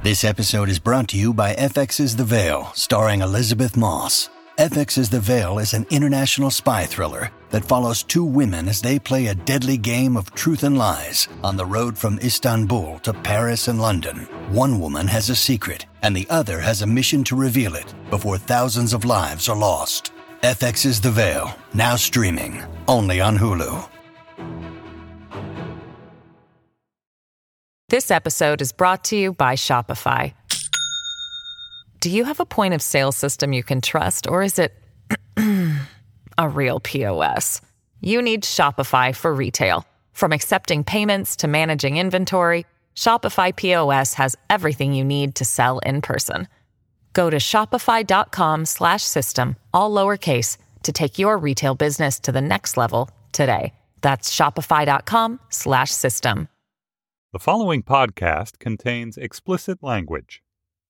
This episode is brought to you by FX's The Veil, starring Elizabeth Moss. FX's The Veil is an international spy thriller that follows two women as they play a deadly game of truth and lies on the road from Istanbul to Paris and London. One woman has a secret, and the other has a mission to reveal it before thousands of lives are lost. FX's The Veil, now streaming, only on Hulu. This episode is brought to you by Shopify. Do you have a point of sale system you can trust, or is it a real POS? You need Shopify for retail. From accepting payments to managing inventory, Shopify POS has everything you need to sell in person. Go to shopify.com/system, all lowercase, to take your retail business to the next level today. That's shopify.com/system. The following podcast contains explicit language.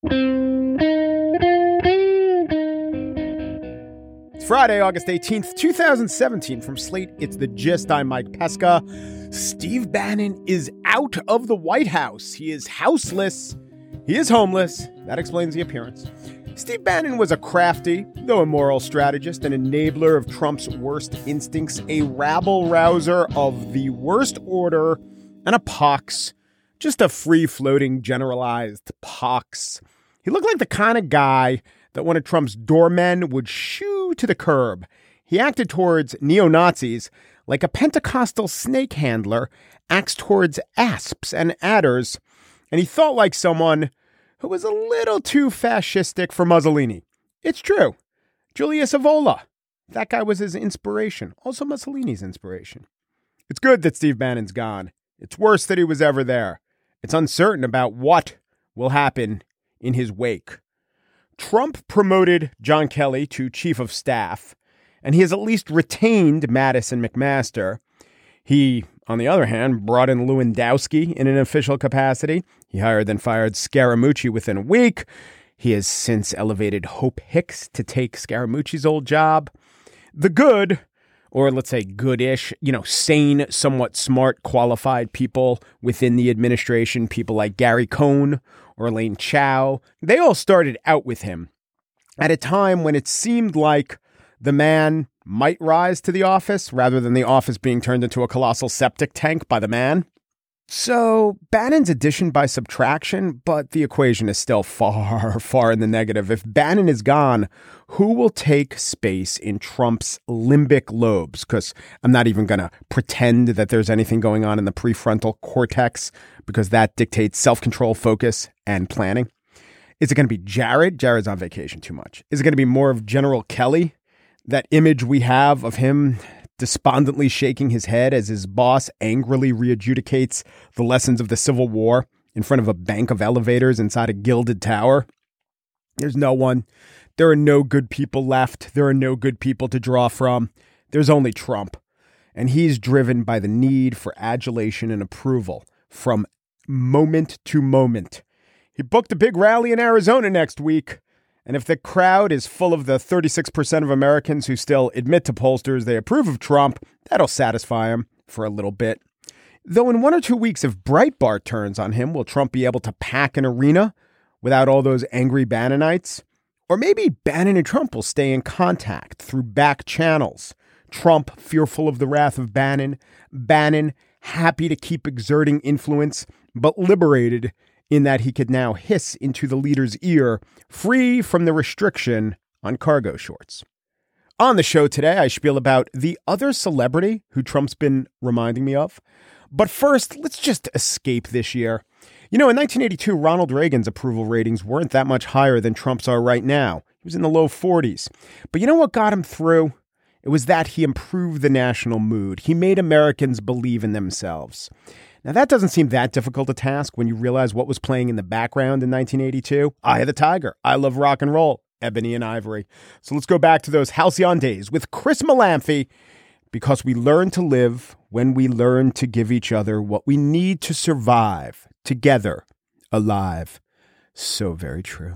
It's Friday, August 18th, 2017. From Slate, it's The Gist. I'm Mike Pesca. Steve Bannon is out of the White House. He is houseless. He is homeless. That explains the appearance. Steve Bannon was a crafty, though immoral strategist, an enabler of Trump's worst instincts, a rabble-rouser of the worst order, and a pox. Just a free-floating, generalized pox. He looked like the kind of guy that one of Trump's doormen would shoo to the curb. He acted towards neo-Nazis like a Pentecostal snake handler acts towards asps and adders, and he thought like someone who was a little too fascistic for Mussolini. It's true. Julius Evola. That guy was his inspiration. Also Mussolini's inspiration. It's good that Steve Bannon's gone. It's worse that he was ever there. It's uncertain about what will happen in his wake. Trump promoted John Kelly to chief of staff, and he has at least retained Mattis and McMaster. He, on the other hand, brought in Lewandowski in an official capacity. He hired and fired Scaramucci within a week. He has since elevated Hope Hicks to take Scaramucci's old job. The good, or let's say goodish, sane, somewhat smart, qualified people within the administration, people like Gary Cohn or Elaine Chao, they all started out with him at a time when it seemed like the man might rise to the office rather than the office being turned into a colossal septic tank by the man. So Bannon's addition by subtraction, but the equation is still far, far in the negative. If Bannon is gone, who will take space in Trump's limbic lobes? Because I'm not even going to pretend that there's anything going on in the prefrontal cortex, because that dictates self-control, focus, and planning. Is it going to be Jared? Jared's on vacation too much. Is it going to be more of General Kelly? That image we have of him despondently shaking his head as his boss angrily readjudicates the lessons of the Civil War in front of a bank of elevators inside a gilded tower. There's no one. There are no good people left. There are no good people to draw from. There's only Trump. And he's driven by the need for adulation and approval from moment to moment. He booked a big rally in Arizona next week. And if the crowd is full of the 36% of Americans who still admit to pollsters they approve of Trump, that'll satisfy him for a little bit. Though in 1 or 2 weeks, if Breitbart turns on him, will Trump be able to pack an arena without all those angry Bannonites? Or maybe Bannon and Trump will stay in contact through back channels. Trump fearful of the wrath of Bannon. Bannon happy to keep exerting influence, but liberated in that he could now hiss into the leader's ear, free from the restriction on cargo shorts. On the show today, I spiel about the other celebrity who Trump's been reminding me of. But first, let's just escape this year. In 1982, Ronald Reagan's approval ratings weren't that much higher than Trump's are right now. He was in the low 40s. But you know what got him through? It was that he improved the national mood. He made Americans believe in themselves. Now, that doesn't seem that difficult a task when you realize what was playing in the background in 1982. Eye of the Tiger, I Love Rock and Roll, Ebony and Ivory. So let's go back to those halcyon days with Chris Malamphy, because we learn to live when we learn to give each other what we need to survive together, alive. So very true.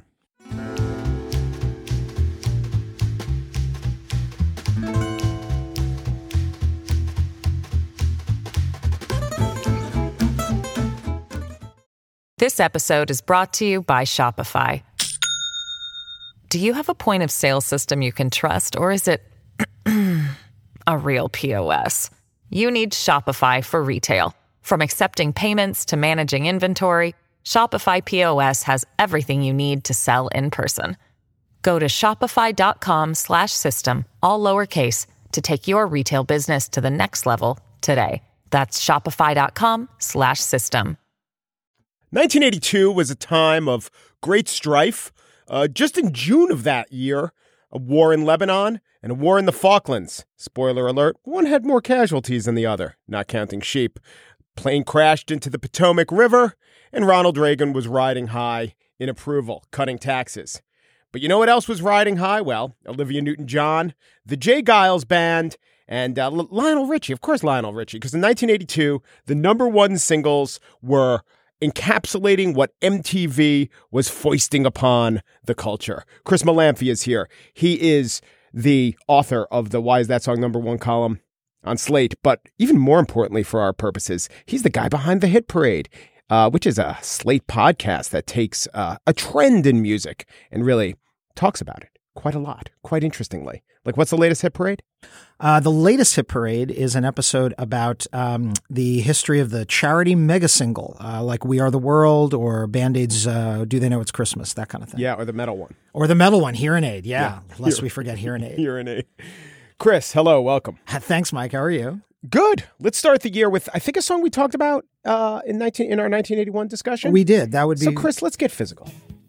This episode is brought to you by Shopify. Do you have a point of sale system you can trust, or is it a real POS? You need Shopify for retail. From accepting payments to managing inventory, Shopify POS has everything you need to sell in person. Go to shopify.com/system, all lowercase, to take your retail business to the next level today. That's shopify.com/system. 1982 was a time of great strife. Just in June of that year, a war in Lebanon and a war in the Falklands. Spoiler alert, one had more casualties than the other, not counting sheep. Plane crashed into the Potomac River, and Ronald Reagan was riding high in approval, cutting taxes. But you know what else was riding high? Well, Olivia Newton-John, the J. Geils Band, and Lionel Richie. Of course, Lionel Richie, because in 1982, the number one singles were encapsulating what MTV was foisting upon the culture. Chris Malamphy is here. He is the author of the Why Is That Song Number One column on Slate, but even more importantly for our purposes, he's the guy behind the Hit Parade, which is a Slate podcast that takes a trend in music and really talks about it quite a lot, quite interestingly. Like, what's the latest Hit Parade? The latest Hit Parade is an episode about the history of the charity mega single, like We Are the World or Band-Aid's Do They Know It's Christmas, that kind of thing. Yeah, or the metal one. Or the metal one, Hearing Aid, yeah. Lest we forget Hearing Aid. Hearing Aid. Chris, hello, welcome. Thanks, Mike. How are you? Good. Let's start the year with, I think, a song we talked about in our 1981 discussion. We did. That would be... So, Chris, let's get physical.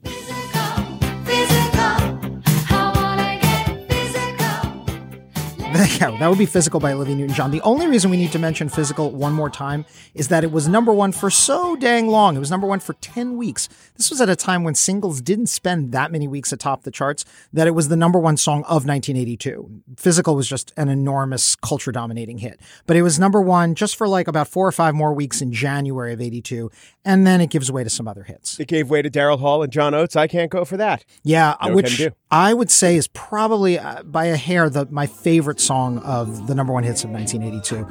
Yeah, that would be Physical by Olivia Newton-John. The only reason we need to mention Physical one more time is that it was number one for so dang long. It was number one for 10 weeks. This was at a time when singles didn't spend that many weeks atop the charts, that it was the number one song of 1982. Physical was just an enormous culture-dominating hit. But it was number one just for like about 4 or 5 more weeks in January of 82, and then it gives way to some other hits. It gave way to Daryl Hall and John Oates. I Can't Go For That. Yeah, No which can do. I would say is probably by a hair my favorite song of the number one hits of 1982.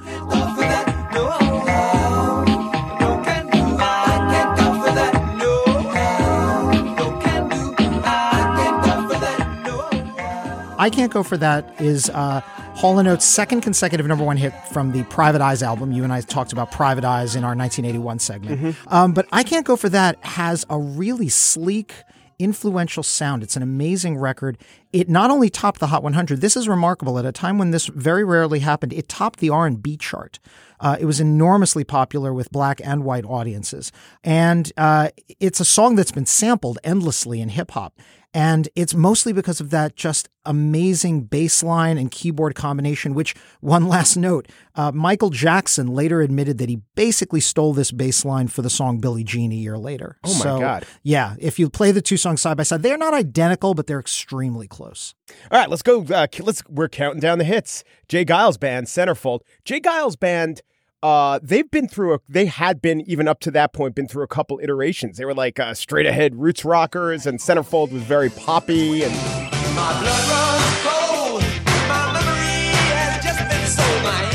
I Can't Go For That is Hall & Oates' second consecutive number one hit from the Private Eyes album. You and I talked about Private Eyes in our 1981 segment. Mm-hmm. But I Can't Go For That has a really sleek, influential sound. It's an amazing record. It not only topped the Hot 100, this is remarkable. At a time when this very rarely happened, it topped the R&B chart. It was enormously popular with black and white audiences. And it's a song that's been sampled endlessly in hip hop. And it's mostly because of that just amazing bass line and keyboard combination, which, one last note, Michael Jackson later admitted that he basically stole this bass line for the song Billie Jean a year later. Oh, my God. Yeah, if you play the two songs side by side, they're not identical, but they're extremely close. All right, let's go. We're counting down the hits. J. Geils Band, Centerfold. J. Geils Band... they had been, even up to that point, been through a couple iterations. They were like straight ahead roots rockers, and Centerfold was very poppy. And my blood runs cold. My memory has just been sold. My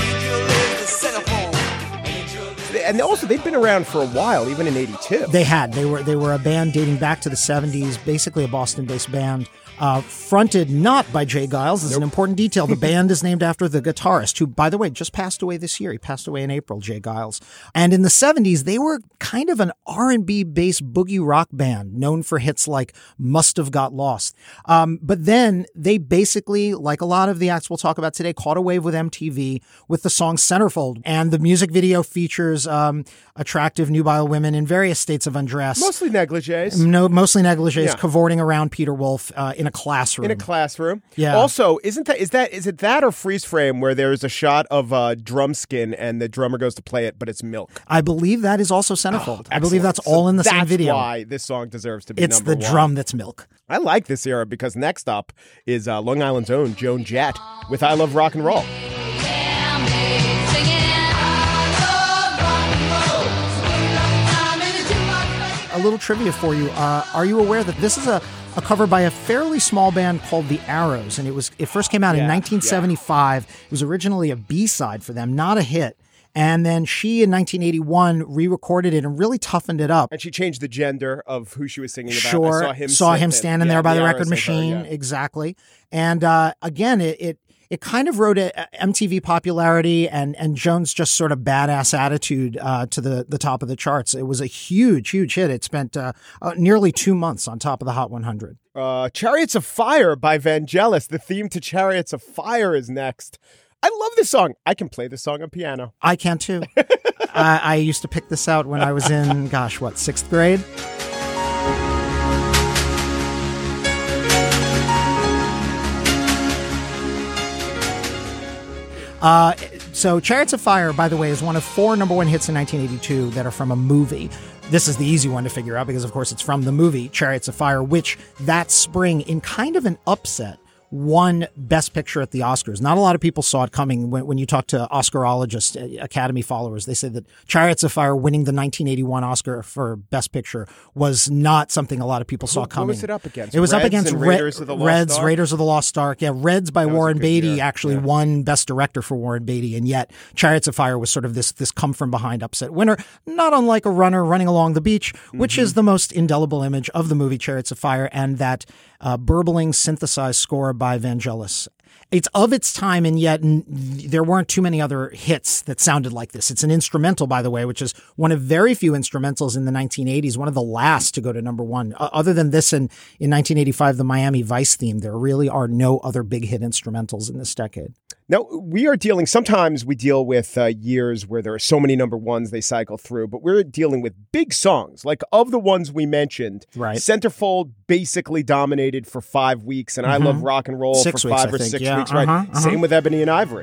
angel is the Centerfold. And also, they'd been around for a while, even in '82. They had. They were a band dating back to the '70s, basically a Boston-based band. Fronted not by J. Geils. This is an important detail. The band is named after the guitarist, who, by the way, just passed away this year. He passed away in April, J. Geils. And in the 70s, they were kind of an R&B-based boogie rock band known for hits like Must Have Got Lost. But then they basically, like a lot of the acts we'll talk about today, caught a wave with MTV with the song Centerfold. And the music video features attractive nubile women in various states of undress. Mostly negligees. Mostly negligees, cavorting around Peter Wolf in a classroom. In a classroom. Yeah. Also, is it that or freeze frame where there's a shot of a drum skin and the drummer goes to play it, but it's milk? I believe that is also Centerfold. I believe that's all in the same video. That's why this song deserves to be it's number one. It's the drum that's milk. I like this era because next up is Long Island's own Joan Jett with I Love Rock and Roll. A little trivia for you. Are you aware that this is a cover by a fairly small band called The Arrows? And it first came out in 1975. Yeah. It was originally a B-side for them, not a hit. And then she, in 1981, re-recorded it and really toughened it up. And she changed the gender of who she was singing about. Sure. I saw him standing there by the record Aerosmith machine. her, yeah. Exactly. And again, it kind of wrote MTV popularity and Jones' just sort of badass attitude to the top of the charts. It was a huge, huge hit. It spent nearly 2 months on top of the Hot 100. Chariots of Fire by Vangelis. The theme to Chariots of Fire is next. I love this song. I can play this song on piano. I can too. I used to pick this out when I was in, 6th grade? So Chariots of Fire, by the way, is one of 4 number one hits in 1982 that are from a movie. This is the easy one to figure out because, of course, it's from the movie Chariots of Fire, which that spring, in kind of an upset, won Best Picture at the Oscars. Not a lot of people saw it coming. When you talk to Oscarologists, Academy followers, they say that Chariots of Fire winning the 1981 Oscar for Best Picture was not something a lot of people saw coming. What was it up against? It was Reds up against Raiders of the Lost Ark? Raiders of the Lost Ark. Yeah, Reds by Warren Beatty year. actually won Best Director for Warren Beatty, and yet Chariots of Fire was sort of this come from behind upset winner, not unlike a runner running along the beach, which is the most indelible image of the movie Chariots of Fire, and that burbling synthesized score by Vangelis. It's of its time, and yet there weren't too many other hits that sounded like this. It's an instrumental, by the way, which is one of very few instrumentals in the 1980s, one of the last to go to number one. Other than this in 1985, the Miami Vice theme, there really are no other big hit instrumentals in this decade. Now, sometimes we deal with years where there are so many number ones they cycle through, but we're dealing with big songs. Like of the ones we mentioned, right. Centerfold basically dominated for 5 weeks, and I Love Rock and Roll 6 for weeks, 5 or I think. 6 Yeah, weeks, right? Same with Ebony and Ivory.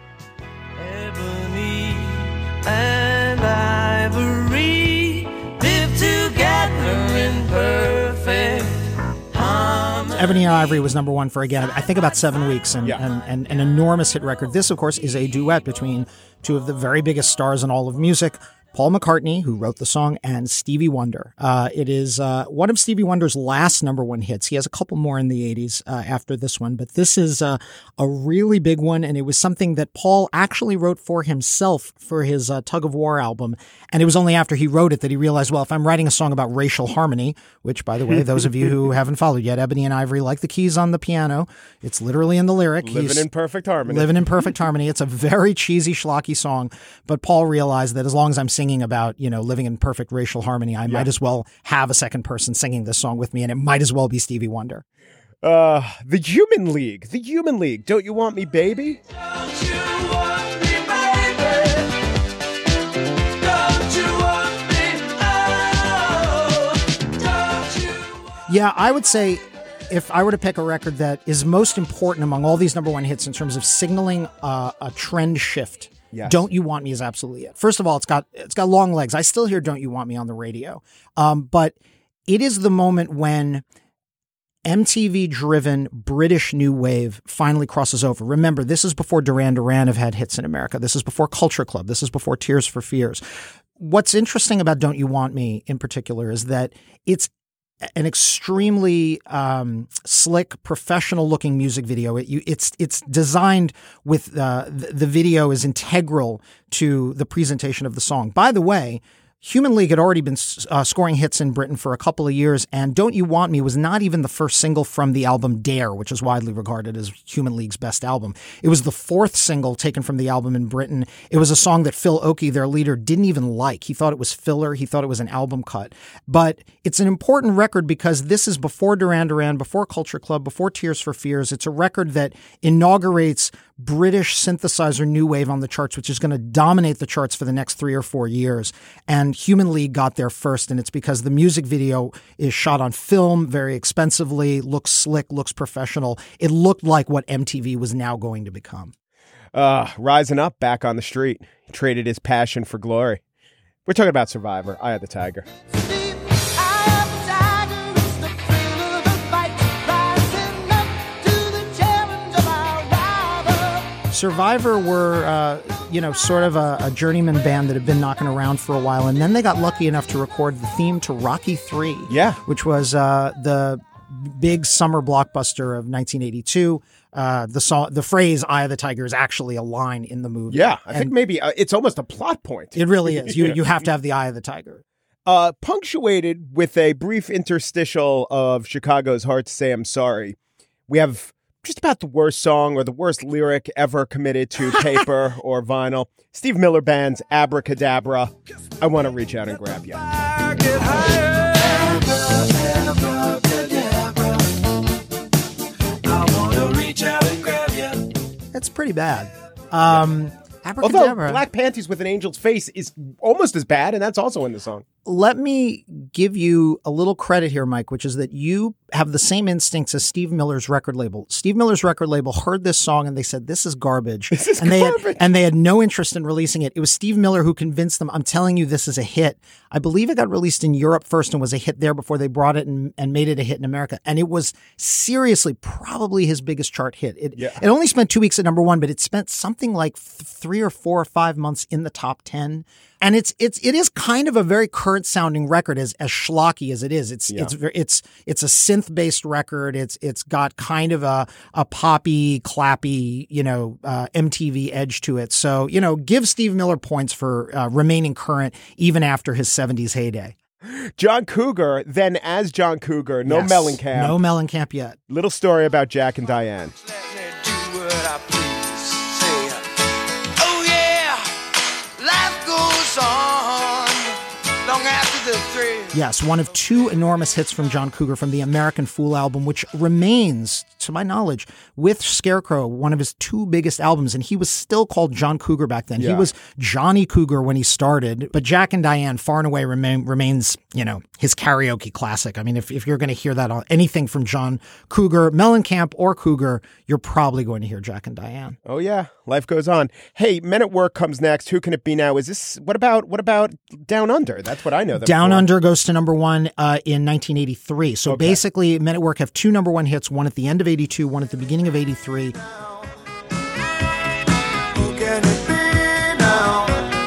Ebony and Ivory live together in perfect harmony. Ebony and Ivory was number one for, again, I think about 7 weeks, and an enormous hit record. This, of course, is a duet between two of the very biggest stars in all of music, Paul McCartney, who wrote the song, and Stevie Wonder. It is one of Stevie Wonder's last number one hits. He has a couple more in the 80s after this one, but this is a really big one, and it was something that Paul actually wrote for himself for his Tug of War album, and it was only after he wrote it that he realized, well, if I'm writing a song about racial harmony, which, by the way, those of you who haven't followed yet, Ebony and Ivory, like the keys on the piano, it's literally in the lyric. Living in perfect harmony. Living in perfect harmony. It's a very cheesy, schlocky song, but Paul realized that as long as I'm singing about, living in perfect racial harmony, I might as well have a second person singing this song with me, and it might as well be Stevie Wonder. The Human League. Don't You Want Me, Baby? Don't you want me, baby? Don't you want me? Oh, don't you want Yeah, I would say if I were to pick a record that is most important among all these number one hits in terms of signaling a trend shift, yes. Don't You Want Me is absolutely it. First of all, it's got long legs. I still hear Don't You Want Me on the radio. But it is the moment when MTV-driven British new wave finally crosses over. Remember, this is before Duran Duran have had hits in America. This is before Culture Club. This is before Tears for Fears. What's interesting about Don't You Want Me in particular is that it's an extremely slick, professional-looking music video. It's designed with the video is integral to the presentation of the song. By the way, Human League had already been scoring hits in Britain for a couple of years, and Don't You Want Me was not even the first single from the album Dare, which is widely regarded as Human League's best album. It was the fourth single taken from the album in Britain. It was a song that Phil Oakey, their leader, didn't even like. He thought it was filler. He thought it was an album cut. But it's an important record because this is before Duran Duran, before Culture Club, before Tears for Fears. It's a record that inaugurates British synthesizer new wave on the charts, which is going to dominate the charts for the next 3 or 4 years. And Human League got there first, and it's because the music video is shot on film very expensively, looks slick, looks professional. It looked like what MTV was now going to become. Rising up, back on the street. He traded his passion for glory. We're talking about Survivor, Eye of the Tiger. Survivor were, sort of a journeyman band that had been knocking around for a while, and then they got lucky enough to record the theme to Rocky III, yeah, which was the big summer blockbuster of 1982. The phrase "Eye of the Tiger" is actually a line in the movie. Yeah, I think maybe it's almost a plot point. It really is. You have to have the eye of the tiger. Punctuated with a brief interstitial of Chicago's "Hard to Say I'm Sorry," we have just about the worst song or the worst lyric ever committed to paper or vinyl. Steve Miller Band's "Abracadabra." I want to reach out and grab you. It's pretty bad. Although Abracadabra. Black Panties with an Angel's Face is almost as bad, and that's also in the song. Let me give you a little credit here, Mike, which is that you have the same instincts as Steve Miller's record label. Steve Miller's record label heard this song and they said, "This is garbage." This is garbage. They had no interest in releasing it. It was Steve Miller who convinced them, "I'm telling you, this is a hit." I believe it got released in Europe first and was a hit there before they brought it and made it a hit in America. And it was seriously probably his biggest chart hit. It only spent 2 weeks at number one, but it spent something like 3 or 4 or 5 months in the top 10. And it is kind of a very current sounding record as schlocky as it is. It's a synth based record. It's got kind of a poppy, clappy, MTV edge to it. So, give Steve Miller points for remaining current even after his 70s heyday. John Cougar, then as John Cougar, no Mellencamp. No Mellencamp yet. Little story about Jack and Diane. Let me do what I please. Say, oh yeah, life goes on long after the thrill. Yes, one of 2 enormous hits from John Cougar from the American Fool album, which remains, to my knowledge, with Scarecrow, one of his 2 biggest albums. And he was still called John Cougar back then. Yeah. He was Johnny Cougar when he started. But Jack and Diane far and away remains, his karaoke classic. I mean, if you're going to hear that on anything from John Cougar, Mellencamp or Cougar, you're probably going to hear Jack and Diane. Oh yeah, life goes on. Hey, Men at Work comes next. Who can it be now? Is this what about Down Under? That's what I know them Down for. Under goes to number 1 in 1983. So basically, Men at Work have 2 number 1 hits, one at the end of 82, one at the beginning of 83. Who can it be now?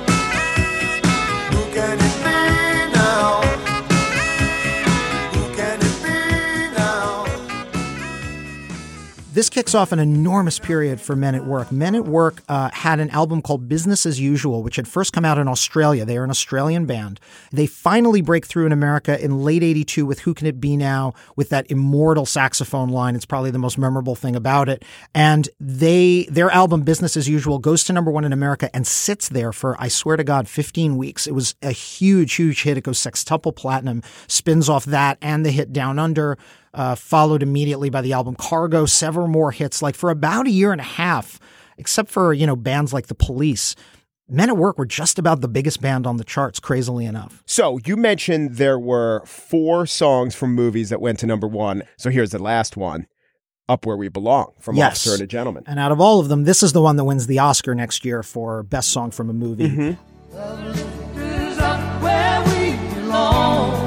Who can it be now? Who can it be now? This kicks off an enormous period for Men at Work. Men at Work had an album called Business as Usual, which had first come out in Australia. They are an Australian band. They finally break through in America in late 82 with Who Can It Be Now, with that immortal saxophone line. It's probably the most memorable thing about it. And their album Business as Usual goes to number 1 in America and sits there for, I swear to God, 15 weeks. It was a huge, huge hit. It goes sextuple platinum, spins off that and the hit Down Under. Followed immediately by the album Cargo, several more hits, like for about a year and a half, except for, bands like The Police. Men at Work were just about the biggest band on the charts, crazily enough. So you mentioned there were 4 songs from movies that went to number 1. So here's the last one, Up Where We Belong, from Yes. Officer and a Gentleman. And out of all of them, this is the one that wins the Oscar next year for Best Song from a Movie. Mm-hmm. Is up where we belong,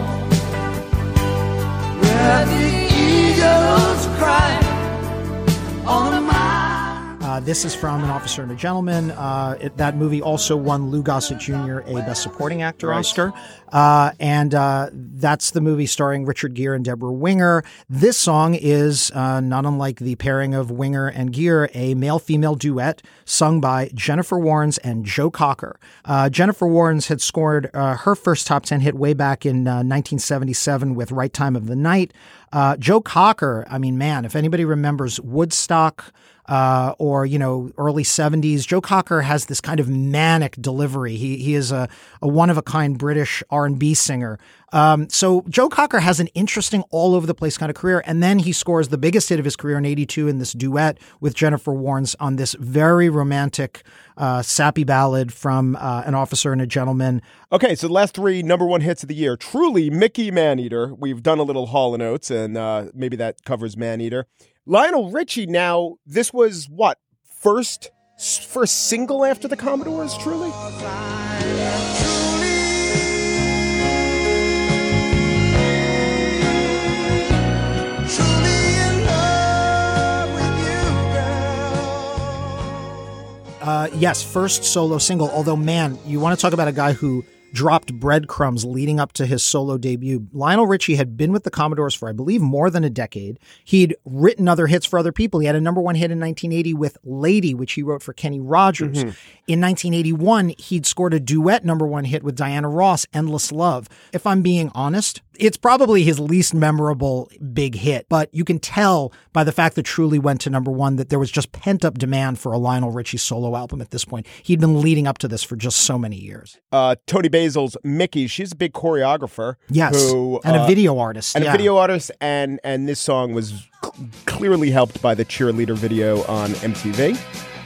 where the eagles cry on the mile. This is from An Officer and a Gentleman. That movie also won Lou Gossett Jr. a Best Supporting Actor Oscar. And that's the movie starring Richard Gere and Deborah Winger. This song is, not unlike the pairing of Winger and Gere, a male-female duet sung by Jennifer Warnes and Joe Cocker. Jennifer Warnes had scored her first top 10 hit way back in 1977 with Right Time of the Night. Joe Cocker, I mean, man, if anybody remembers Woodstock, or, early 70s, Joe Cocker has this kind of manic delivery. He is a one-of-a-kind British R&B singer. So Joe Cocker has an interesting all-over-the-place kind of career, and then he scores the biggest hit of his career in 82 in this duet with Jennifer Warnes on this very romantic, sappy ballad from An Officer and a Gentleman. Okay, so the last 3 number 1 hits of the year. Truly, Mickey Maneater. We've done a little Hall & Oates, and maybe that covers Maneater. Lionel Richie, now, this was what? First single after the Commodores, Truly? Yes, first solo single. Although, man, you want to talk about a guy who dropped breadcrumbs leading up to his solo debut. Lionel Richie had been with the Commodores for, I believe, more than a decade. He'd written other hits for other people. He had a number one hit in 1980 with Lady, which he wrote for Kenny Rogers. In 1981, he'd scored a duet number one hit with Diana Ross, Endless Love. If I'm being honest, it's probably his least memorable big hit, but you can tell by the fact that Truly went to number one that there was just pent-up demand for a Lionel Richie solo album at this point. He'd been leading up to this for just so many years. Tony Basil's Mickey, she's a big choreographer. Yes, and a video artist. And a video artist, and this song was clearly helped by the cheerleader video on MTV.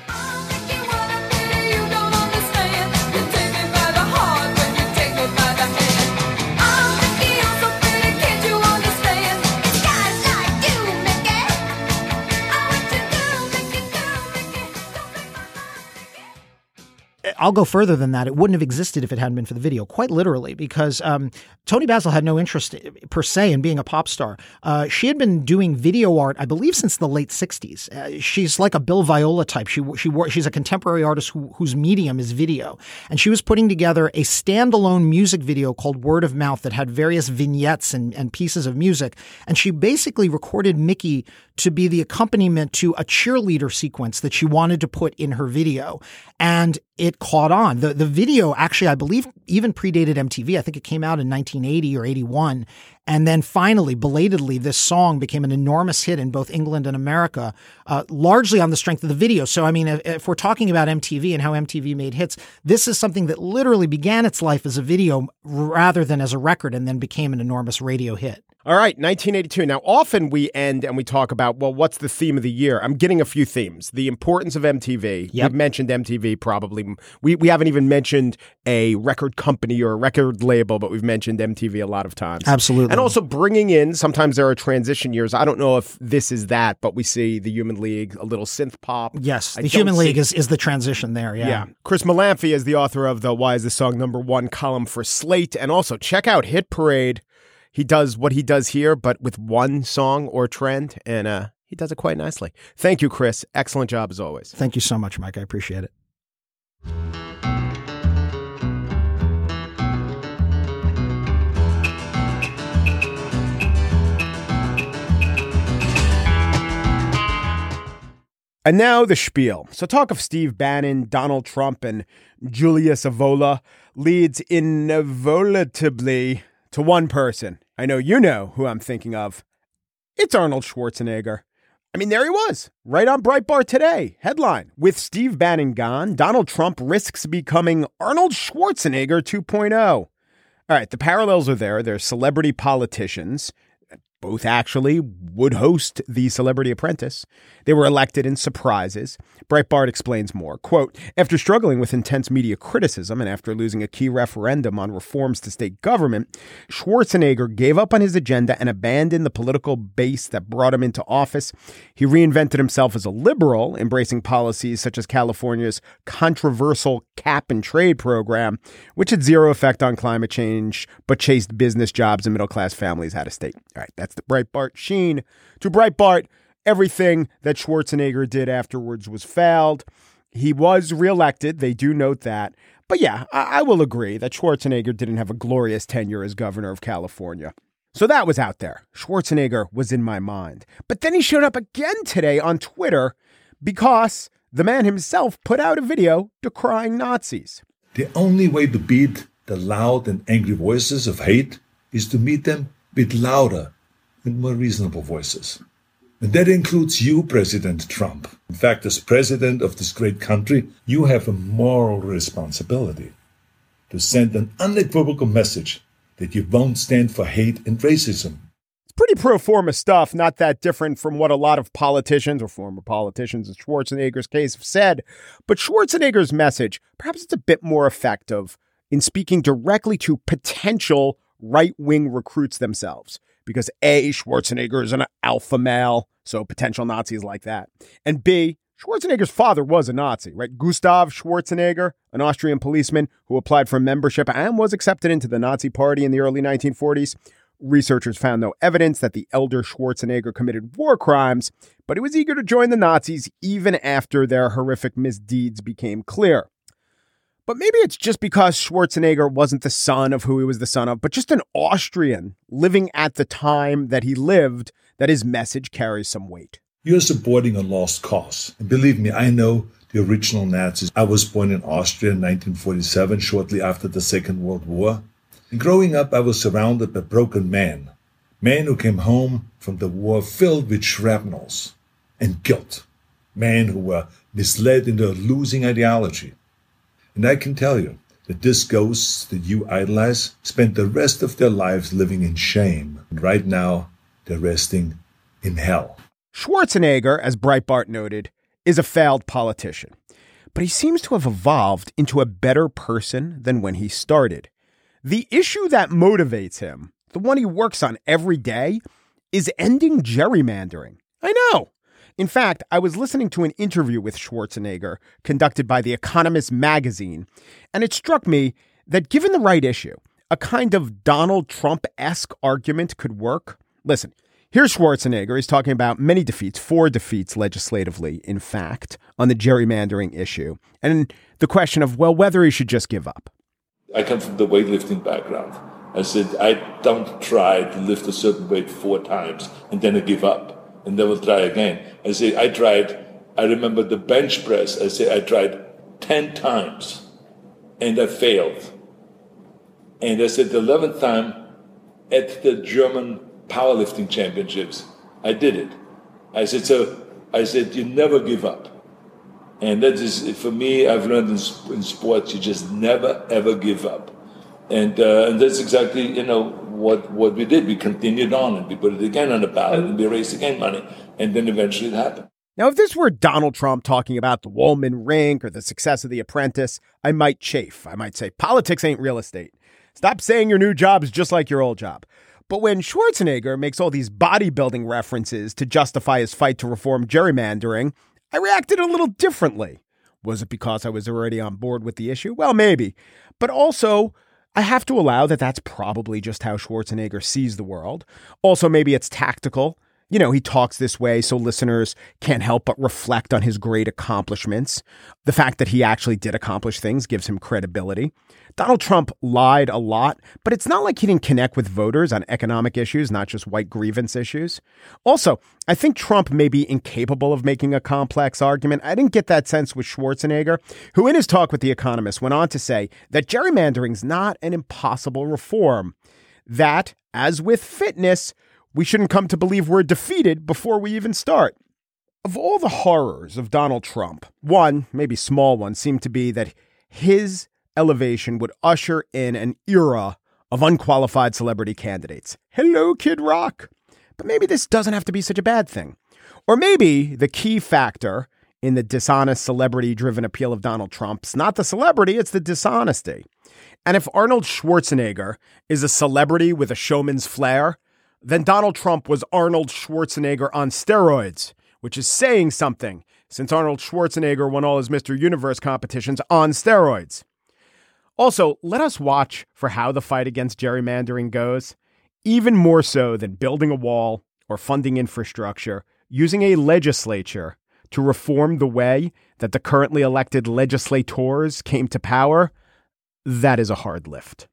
I'll go further than that. It wouldn't have existed if it hadn't been for the video, quite literally, because Tony Basil had no interest per se in being a pop star. She had been doing video art, I believe, since the late 60s. She's like a Bill Viola type. She's a contemporary artist whose medium is video. And she was putting together a standalone music video called Word of Mouth that had various vignettes and pieces of music. And she basically recorded Mickey to be the accompaniment to a cheerleader sequence that she wanted to put in her video. And it caught on. The video actually, I believe, even predated MTV. I think it came out in 1980 or 81. And then finally, belatedly, this song became an enormous hit in both England and America, largely on the strength of the video. So, I mean, if we're talking about MTV and how MTV made hits, this is something that literally began its life as a video rather than as a record and then became an enormous radio hit. All right, 1982. Now, often we end and we talk about, well, what's the theme of the year? I'm getting a few themes. The importance of MTV. Yep. We've mentioned MTV probably. We haven't even mentioned a record company or a record label, but we've mentioned MTV a lot of times. Absolutely. And also bringing in, sometimes there are transition years. I don't know if this is that, but we see the Human League, a little synth pop. Yes, the Human League is the transition there, yeah. Chris Malamphy is the author of the Why Is This Song Number One column for Slate. And also check out Hit Parade. He does what he does here, but with one song or trend, and he does it quite nicely. Thank you, Chris. Excellent job as always. Thank you so much, Mike. I appreciate it. And now the spiel. So talk of Steve Bannon, Donald Trump, and Julius Evola leads inevitably to one person. I know you know who I'm thinking of. It's Arnold Schwarzenegger. I mean, there he was, right on Breitbart today. Headline, with Steve Bannon gone, Donald Trump risks becoming Arnold Schwarzenegger 2.0. All right, the parallels are there. They're celebrity politicians. Both actually would host the Celebrity Apprentice. They were elected in surprises. Breitbart explains more. Quote, after struggling with intense media criticism and after losing a key referendum on reforms to state government, Schwarzenegger gave up on his agenda and abandoned the political base that brought him into office. He reinvented himself as a liberal, embracing policies such as California's controversial cap and trade program, which had zero effect on climate change, but chased business jobs and middle-class families out of state. All right, that's the Breitbart sheen. To Breitbart, everything that Schwarzenegger did afterwards was failed. He was reelected. They do note that. But yeah, I will agree that Schwarzenegger didn't have a glorious tenure as governor of California. So that was out there. Schwarzenegger was in my mind. But then he showed up again today on Twitter because the man himself put out a video decrying Nazis. The only way to beat the loud and angry voices of hate is to meet them with louder and more reasonable voices. And that includes you, President Trump. In fact, as president of this great country, you have a moral responsibility to send an unequivocal message that you won't stand for hate and racism. It's pretty pro forma stuff, not that different from what a lot of politicians or former politicians in Schwarzenegger's case have said. But Schwarzenegger's message, perhaps it's a bit more effective in speaking directly to potential right-wing recruits themselves. Because A, Schwarzenegger is an alpha male, so potential Nazis like that. And B, Schwarzenegger's father was a Nazi, right? Gustav Schwarzenegger, an Austrian policeman who applied for membership and was accepted into the Nazi Party in the early 1940s. Researchers found no evidence that the elder Schwarzenegger committed war crimes, but he was eager to join the Nazis even after their horrific misdeeds became clear. But maybe it's just because Schwarzenegger wasn't the son of who he was the son of, but just an Austrian living at the time that he lived, that his message carries some weight. You're supporting a lost cause. And believe me, I know the original Nazis. I was born in Austria in 1947, shortly after the Second World War. And growing up, I was surrounded by broken men who came home from the war filled with shrapnels and guilt. Men who were misled into a losing ideology. And I can tell you that this ghosts that you idolize spent the rest of their lives living in shame. And right now, they're resting in hell. Schwarzenegger, as Breitbart noted, is a failed politician. But he seems to have evolved into a better person than when he started. The issue that motivates him, the one he works on every day, is ending gerrymandering. I know. In fact, I was listening to an interview with Schwarzenegger conducted by The Economist magazine, and it struck me that given the right issue, a kind of Donald Trump-esque argument could work. Listen, here's Schwarzenegger. He's talking about many defeats, 4 defeats legislatively, in fact, on the gerrymandering issue, and the question of, well, whether he should just give up. I come from the weightlifting background. I said, I don't try to lift a certain weight 4 times and then I give up. And then we'll try again. I say, I remember the bench press. I tried 10 times and I failed. And I said, the 11th time at the German powerlifting championships, I did it. I said, you never give up. And that is, for me, I've learned in sports, you just never, ever give up. And that's exactly, what we did. We continued on and we put it again on the ballot and we raised again money. And then eventually it happened. Now, if this were Donald Trump talking about the Woolman Rink or the success of The Apprentice, I might chafe. I might say, politics ain't real estate. Stop saying your new job's just like your old job. But when Schwarzenegger makes all these bodybuilding references to justify his fight to reform gerrymandering, I reacted a little differently. Was it because I was already on board with the issue? Well, maybe. But also, I have to allow that that's probably just how Schwarzenegger sees the world. Also, maybe it's tactical. He talks this way so listeners can't help but reflect on his great accomplishments. The fact that he actually did accomplish things gives him credibility. Donald Trump lied a lot, but it's not like he didn't connect with voters on economic issues, not just white grievance issues. Also, I think Trump may be incapable of making a complex argument. I didn't get that sense with Schwarzenegger, who in his talk with The Economist went on to say that gerrymandering's not an impossible reform. That, as with fitness, we shouldn't come to believe we're defeated before we even start. Of all the horrors of Donald Trump, one, maybe small one, seemed to be that his elevation would usher in an era of unqualified celebrity candidates. Hello, Kid Rock. But maybe this doesn't have to be such a bad thing. Or maybe the key factor in the dishonest celebrity-driven appeal of Donald Trump's not the celebrity, it's the dishonesty. And if Arnold Schwarzenegger is a celebrity with a showman's flair, then Donald Trump was Arnold Schwarzenegger on steroids, which is saying something, since Arnold Schwarzenegger won all his Mr. Universe competitions on steroids. Also, let us watch for how the fight against gerrymandering goes, even more so than building a wall or funding infrastructure, using a legislature to reform the way that the currently elected legislators came to power. That is a hard lift.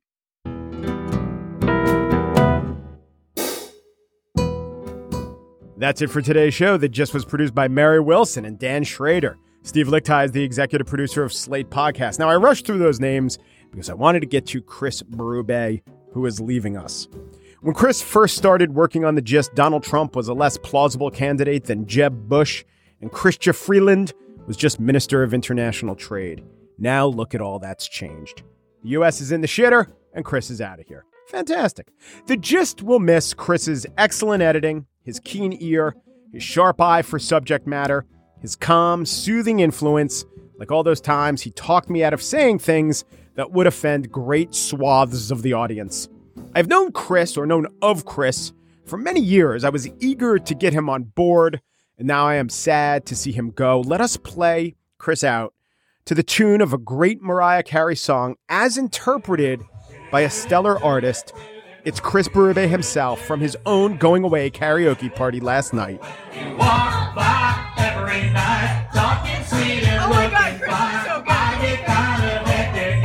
That's it for today's show that just was produced by Mary Wilson and Dan Schrader. Steve Lichtai is the executive producer of Slate Podcast. Now, I rushed through those names because I wanted to get to Chris Berube, who is leaving us. When Chris first started working on The Gist, Donald Trump was a less plausible candidate than Jeb Bush, and Chrystia Freeland was just Minister of International Trade. Now look at all that's changed. The U.S. is in the shitter, and Chris is out of here. Fantastic. The Gist will miss Chris's excellent editing, his keen ear, his sharp eye for subject matter, his calm, soothing influence, like all those times he talked me out of saying things that would offend great swaths of the audience. I've known Chris, or known of Chris, for many years. I was eager to get him on board, and now I am sad to see him go. Let us play Chris out to the tune of a great Mariah Carey song as interpreted by a stellar artist. It's Chris Berube himself from his own going away karaoke party last night. You walk by every night, talking sweet and looking fine. I get kind of hectic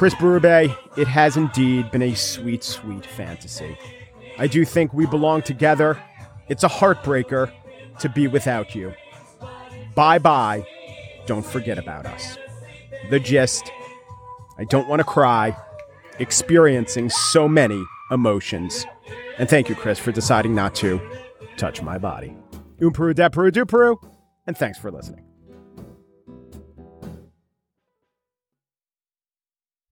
Chris Berube, it has indeed been a sweet, sweet fantasy. I do think we belong together. It's a heartbreaker to be without you. Bye-bye. Don't forget about us. The Gist. I don't want to cry. Experiencing so many emotions. And thank you, Chris, for deciding not to touch my body. Peru, de Peru, do Peru. And thanks for listening.